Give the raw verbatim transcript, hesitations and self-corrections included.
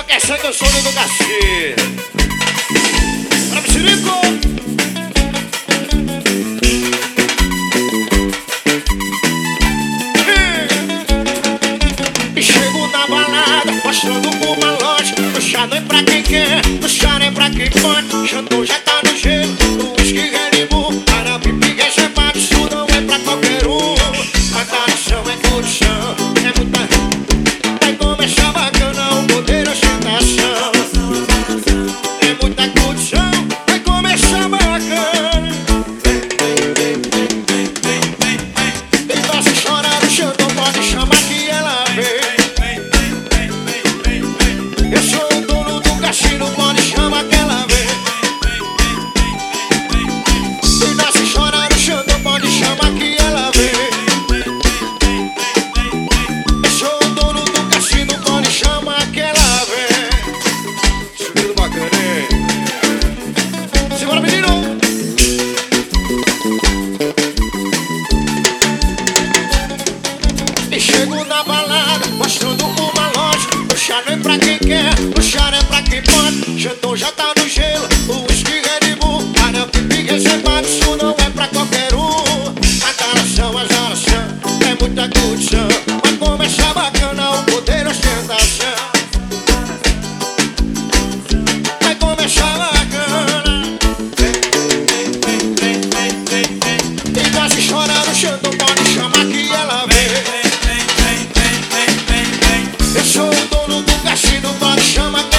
chama que essa que eu sou do cachê. Para Mexerico. E chego na balada, mostrando uma loja. O chá não é pra quem quer, o chá não é pra quem pode. Jantou já tá no gelo, o whisky Red Bull. Para pipi reservado, isso não é pra qualquer um. Matar no chão é curtição, é muita. Vai começar bacana, o poder ostentação. É muita curtição, vai começar bacana. E vai se chorar no chão, não pode chamar que ela vem. Eu sou o dono do cassino, pode chamar que ela vem. E vai se chorar no chão, não pode chamar que ela vem. Eu sou o dono do cassino, pode chamar que ela vem. Subindo bacana, hein? Segura, menino! E chego na balada, mostrando uma loja. O chá não é pra quem quer, o chá não é pra quem pode. Jantou já tá no gelo, o whisky Red Bull. Para pipi reservado, isso não é pra qualquer um. A calação, as oração, é muita curtição. Vai começar bacana, o poder ostentação. Vai começar bacana. E vai se chorar no chão, não pode chamar que ela vem. Eu sou o dono do cassino, pode chamar